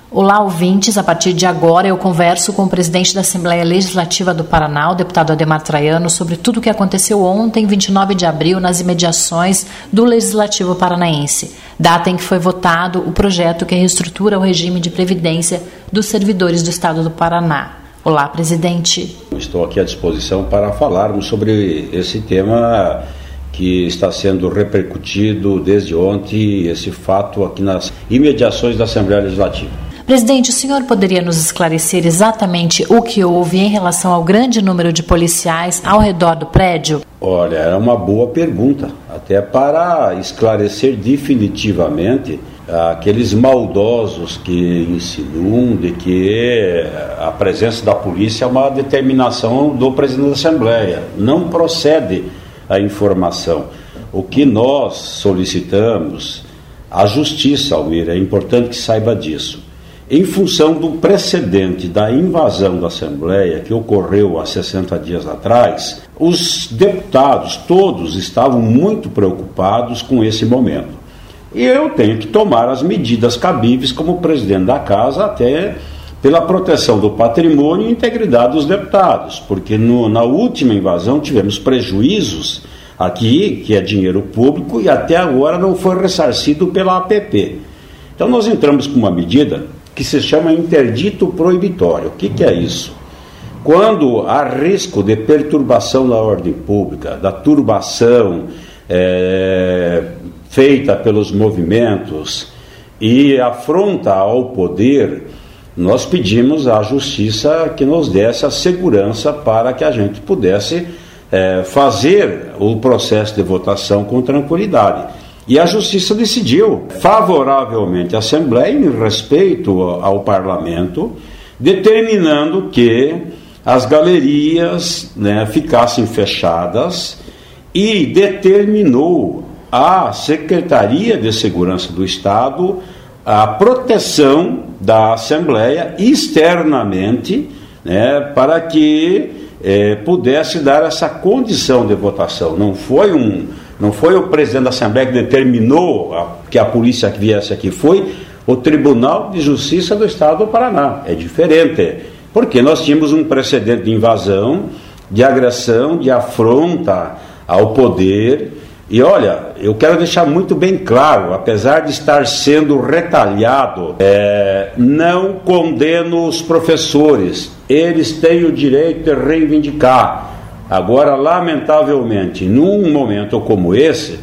Olá, ouvintes. A partir de agora eu converso com o presidente da Assembleia Legislativa do Paraná, o deputado Adhemar Traiano, sobre tudo o que aconteceu ontem, 29 de abril, nas imediações do Legislativo Paranaense, data em que foi votado o projeto que reestrutura o regime de previdência dos servidores do Estado do Paraná. Olá, presidente. Estou aqui à disposição para falarmos sobre esse tema que está sendo repercutido desde ontem, esse fato aqui nas imediações da Assembleia Legislativa. Presidente, o senhor poderia nos esclarecer exatamente o que houve em relação ao grande número de policiais ao redor do prédio? Olha, é uma boa pergunta, até para esclarecer definitivamente aqueles maldosos que insinuam de que a presença da polícia é uma determinação do presidente da Assembleia. Não procede a informação. O que nós solicitamos, a Justiça, Almir, é importante que saiba disso. Em função do precedente da invasão da Assembleia, que ocorreu há 60 dias atrás, os deputados todos estavam muito preocupados com esse momento. E eu tenho que tomar as medidas cabíveis como presidente da Casa, até pela proteção do patrimônio e integridade dos deputados, porque na última invasão tivemos prejuízos aqui, que é dinheiro público, e até agora não foi ressarcido pela APP. Então nós entramos com uma medida que se chama interdito proibitório. O que é isso? Quando há risco de perturbação da ordem pública, da turbação feita pelos movimentos e afronta ao poder, nós pedimos à Justiça que nos desse a segurança para que a gente pudesse fazer o processo de votação com tranquilidade. E a Justiça decidiu favoravelmente à Assembleia em respeito ao Parlamento, determinando que as galerias ficassem fechadas e determinou à Secretaria de Segurança do Estado a proteção da Assembleia externamente, para que pudesse dar essa condição de votação. Não foi o presidente da Assembleia que determinou que a polícia viesse aqui, foi o Tribunal de Justiça do Estado do Paraná. É diferente, porque nós tínhamos um precedente de invasão, de agressão, de afronta ao poder. E olha, eu quero deixar muito bem claro, apesar de estar sendo retalhado, não condeno os professores, eles têm o direito de reivindicar. Agora, lamentavelmente, num momento como esse,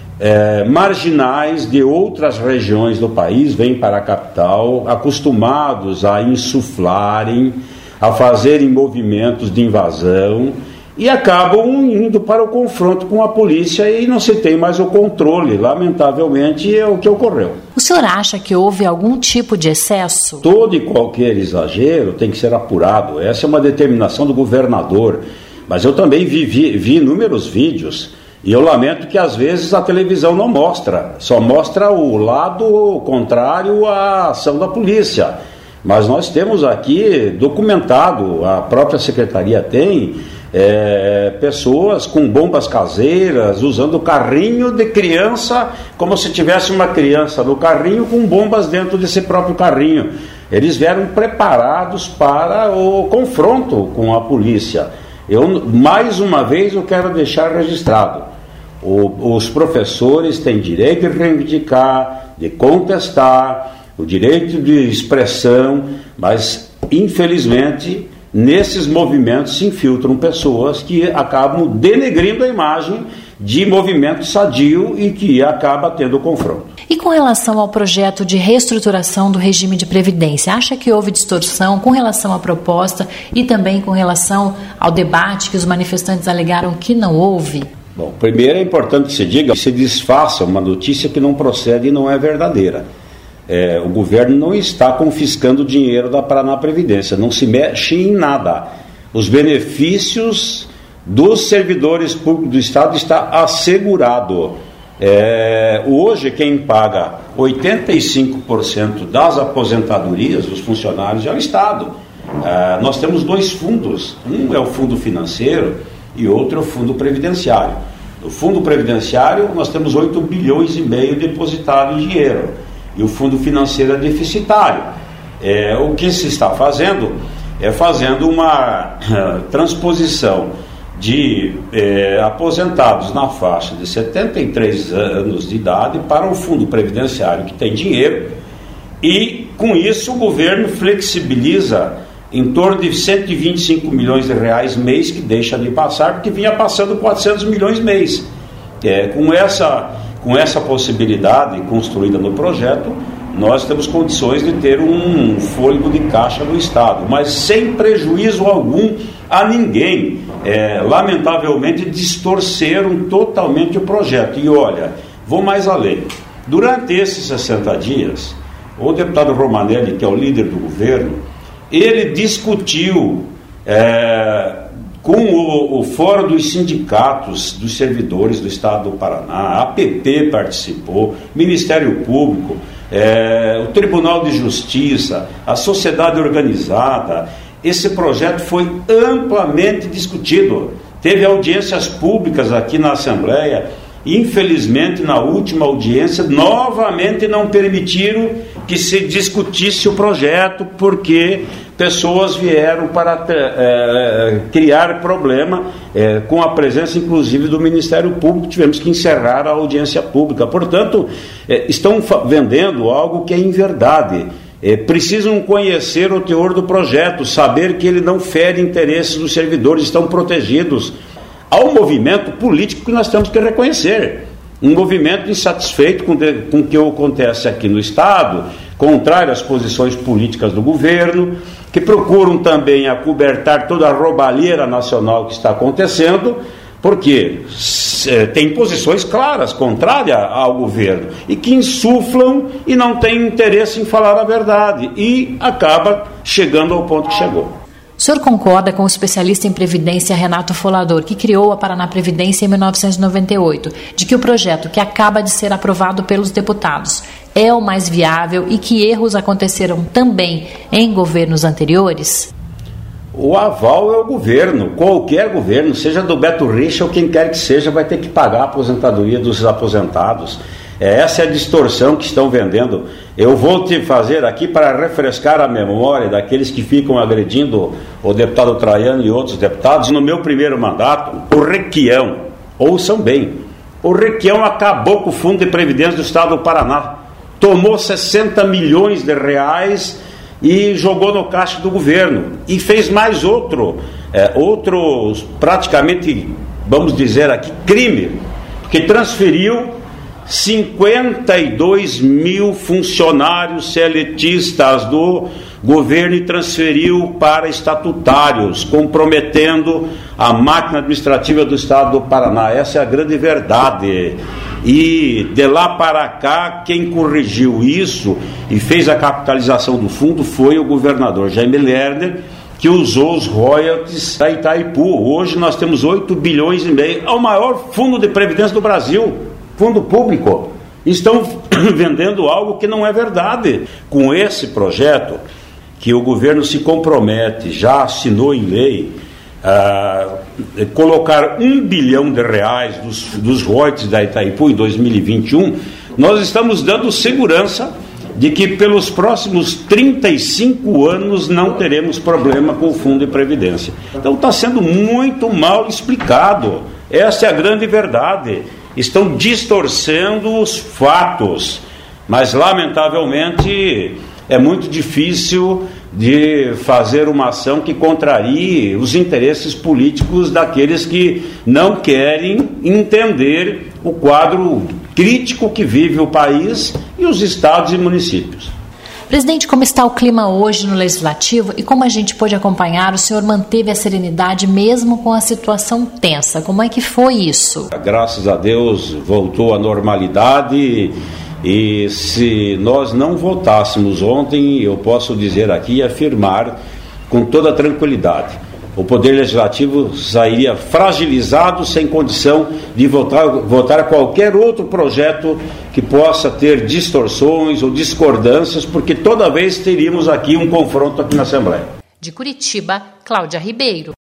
marginais de outras regiões do país vêm para a capital, acostumados a insuflarem, a fazerem movimentos de invasão e acabam indo para o confronto com a polícia e não se tem mais o controle. Lamentavelmente, é o que ocorreu. O senhor acha que houve algum tipo de excesso? Todo e qualquer exagero tem que ser apurado. Essa é uma determinação do governador. Mas eu também vi inúmeros vídeos e eu lamento que às vezes a televisão não mostra, só mostra o lado contrário à ação da polícia. Mas nós temos aqui documentado, a própria secretaria tem, pessoas com bombas caseiras, usando carrinho de criança, como se tivesse uma criança no carrinho com bombas dentro desse próprio carrinho. Eles vieram preparados para o confronto com a polícia. Mais uma vez, eu quero deixar registrado, os professores têm direito de reivindicar, de contestar, o direito de expressão, mas, infelizmente, nesses movimentos se infiltram pessoas que acabam denegrindo a imagem de movimento sadio e que acaba tendo confronto. E com relação ao projeto de reestruturação do regime de previdência, acha que houve distorção com relação à proposta e também com relação ao debate que os manifestantes alegaram que não houve? Bom, primeiro é importante que se diga, que se desfaça uma notícia que não procede e não é verdadeira. O governo não está confiscando dinheiro da Paraná Previdência, não se mexe em nada. Os benefícios dos servidores públicos do Estado está assegurado. Hoje quem paga 85% das aposentadorias dos funcionários é o Estado. Nós temos dois fundos, um é o fundo financeiro e outro é o fundo previdenciário. No fundo previdenciário nós temos 8,5 bilhões depositado em dinheiro e o fundo financeiro é deficitário. O que se está fazendo é fazendo uma transposição de aposentados na faixa de 73 anos de idade para o fundo previdenciário que tem dinheiro, e com isso o governo flexibiliza em torno de 125 milhões de reais mês que deixa de passar, porque vinha passando 400 milhões mês. Com essa possibilidade construída no projeto, nós temos condições de ter um fôlego de caixa no Estado, mas sem prejuízo algum a ninguém. Lamentavelmente distorceram totalmente o projeto. E olha, vou mais além. Durante esses 60 dias, o deputado Romanelli, que é o líder do governo, ele discutiu com o Fórum dos Sindicatos dos Servidores do Estado do Paraná, a APP participou, Ministério Público, o Tribunal de Justiça, a sociedade organizada. Esse projeto foi amplamente discutido, teve audiências públicas aqui na Assembleia. Infelizmente, na última audiência, novamente não permitiram que se discutisse o projeto, porque pessoas vieram para criar problema, com a presença inclusive do Ministério Público. Tivemos que encerrar a audiência pública. Portanto, estão vendendo algo que é inverdade. Precisam conhecer o teor do projeto, saber que ele não fere interesses dos servidores, estão protegidos. Há um movimento político que nós temos que reconhecer, um movimento insatisfeito com o que acontece aqui no Estado, contrário às posições políticas do governo, que procuram também acobertar toda a roubalheira nacional que está acontecendo, porque tem posições claras, contrárias ao governo, e que insuflam e não têm interesse em falar a verdade, e acaba chegando ao ponto que chegou. O senhor concorda com o especialista em Previdência Renato Folador, que criou a Paraná Previdência em 1998, de que o projeto que acaba de ser aprovado pelos deputados é o mais viável e que erros aconteceram também em governos anteriores? O aval é o governo, qualquer governo, seja do Beto Richa ou quem quer que seja, vai ter que pagar a aposentadoria dos aposentados. Essa é a distorção que estão vendendo. Eu vou te fazer aqui para refrescar a memória daqueles que ficam agredindo o deputado Traiano e outros deputados. No meu primeiro mandato, o Requião, ouçam bem, o Requião acabou com o Fundo de Previdência do Estado do Paraná, tomou 60 milhões de reais e jogou no caixa do governo, e fez mais outro praticamente, vamos dizer aqui, crime, que transferiu 52 mil funcionários seletistas do governo e transferiu para estatutários, comprometendo a máquina administrativa do Estado do Paraná. Essa é a grande verdade. E de lá para cá, quem corrigiu isso e fez a capitalização do fundo foi o governador Jaime Lerner, que usou os royalties da Itaipu. Hoje nós temos 8 bilhões e meio, é o maior fundo de previdência do Brasil, fundo público. Estão vendendo algo que não é verdade. Com esse projeto, que o governo se compromete, já assinou em lei, colocar 1 bilhão de reais dos royalties da Itaipu em 2021, nós estamos dando segurança de que pelos próximos 35 anos não teremos problema com o Fundo de Previdência. Então está sendo muito mal explicado. Essa é a grande verdade. Estão distorcendo os fatos, mas lamentavelmente é muito difícil de fazer uma ação que contrarie os interesses políticos daqueles que não querem entender o quadro crítico que vive o país e os estados e municípios. Presidente, como está o clima hoje no Legislativo e como a gente pôde acompanhar, o senhor manteve a serenidade mesmo com a situação tensa. Como é que foi isso? Graças a Deus voltou à normalidade. E se nós não votássemos ontem, eu posso dizer aqui e afirmar com toda tranquilidade, o Poder Legislativo sairia fragilizado, sem condição de votar qualquer outro projeto que possa ter distorções ou discordâncias, porque toda vez teríamos aqui um confronto aqui na Assembleia. De Curitiba, Cláudia Ribeiro.